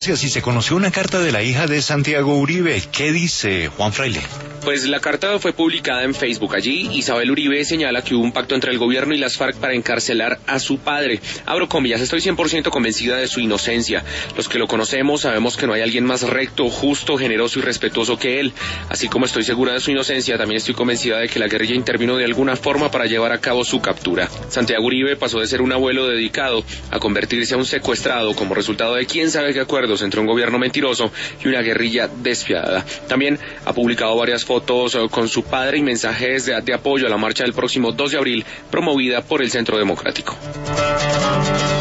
Si se conoció una carta de la hija de Santiago Uribe, ¿qué dice Juan Fraile? Pues la carta fue publicada en Facebook. Allí Isabel Uribe señala que hubo un pacto entre el gobierno y las FARC para encarcelar a su padre. Abro comillas, estoy 100% convencida de su inocencia. Los que lo conocemos sabemos que no hay alguien más recto, justo, generoso y respetuoso que él. Así como estoy segura de su inocencia, también estoy convencida de que la guerrilla intervino de alguna forma para llevar a cabo su captura. Santiago Uribe pasó de ser un abuelo dedicado a convertirse a un secuestrado como resultado de quién sabe qué acuerdos entre un gobierno mentiroso y una guerrilla despiadada. También ha publicado varias fotos con su padre y mensajes de apoyo a la marcha del próximo 2 de abril promovida por el Centro Democrático.